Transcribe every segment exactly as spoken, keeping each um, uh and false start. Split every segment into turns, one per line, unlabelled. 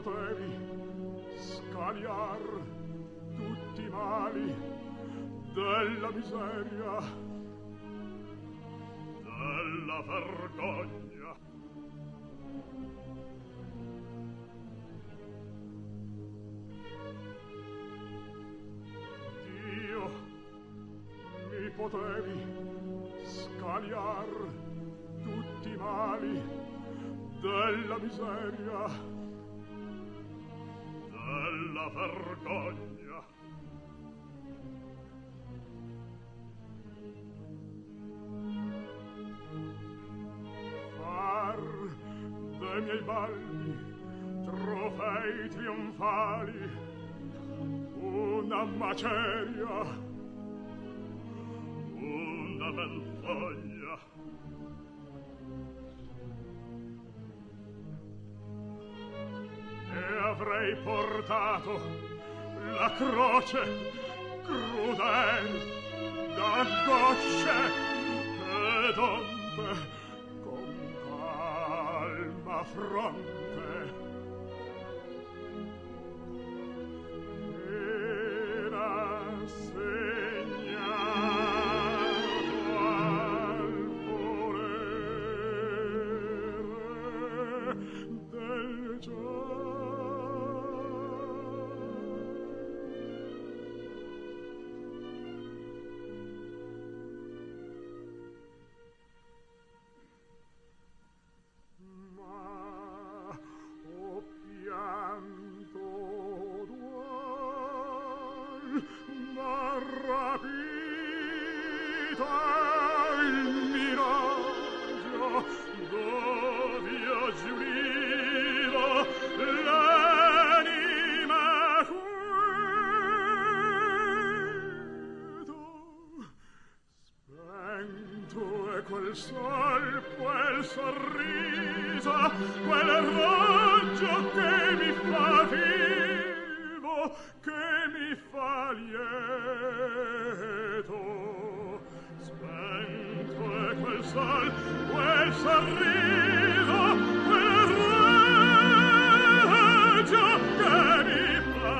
potevi scagliar tutti i mali della miseria, della vergogna. Dio, mi potevi scagliar tutti i mali della miseria, della vergogna. Far dei miei balli trofei trionfali una maceria, una menzonia. E avrei portato la croce crudel da gocce ed onde con calma fronte era segnato al volere del giorno. Quel sol, quel sorriso, quel raggio che mi fa vivo, che mi fa lieto. Spento è quel sol, quel sorriso, quel raggio che mi fa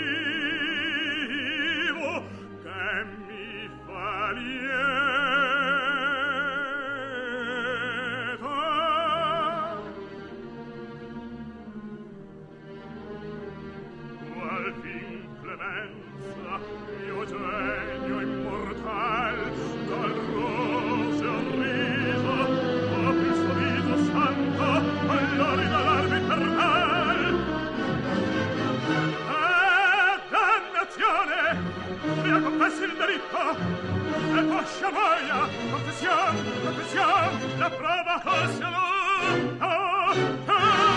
vivo, che mi fa lieto. Mio genio immortal dal roseo riso apri il suo viso santo all'orida larva infernal. Ah, dannazione! Mia confessi il delitto e poscia boia confession, confession la prova col sia lui. Oh, oh.